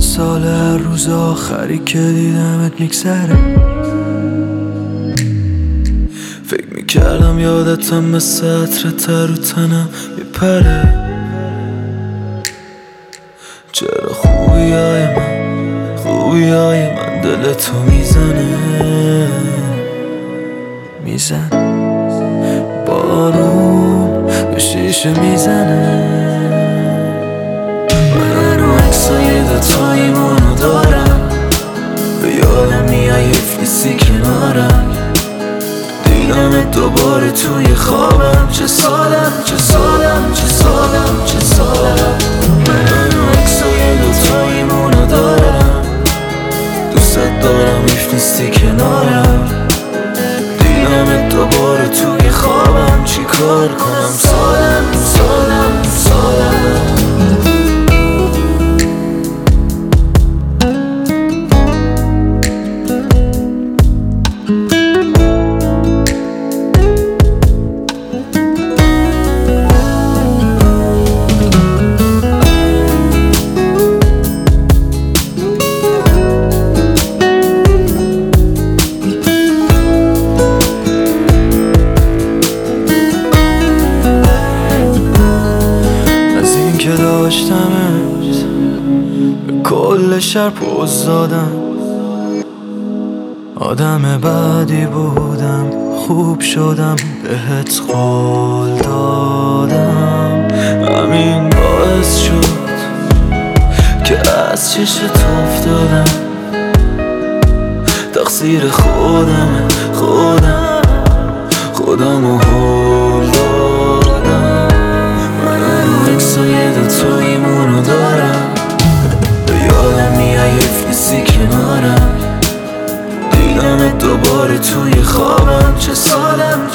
سال هر روز آخری که دیدمت میگذره. فکر میکردم یادتم مثل عطر تر و تنم میپره. چرا خوبی های من دلتو میزن بارون به شیشه میزنه. من رو عکسای دوتاییمونو دارم، به یادم میای حیف نیستی کنارم. دیدمت دوباره توی خوابم، چه سالم من رو عکسای دوتاییمونو دارم، دوست دارم حیف نیستی کنارم. دیدمت دوباره توی خوابم، چی کار کنم؟ سالم که داشتمت به کل شهر پوز دادم. آدم بدی بودم، خوب شدم، بهت قول دادم. همین باعث شد که از چشت افتادم. تقصیر خودم و هول دادم. من رو عکسای دوتاییمونو دارم، به یادم میای حیف نیستی کنارم. دیدمت دوباره توی خوابم، چه سالم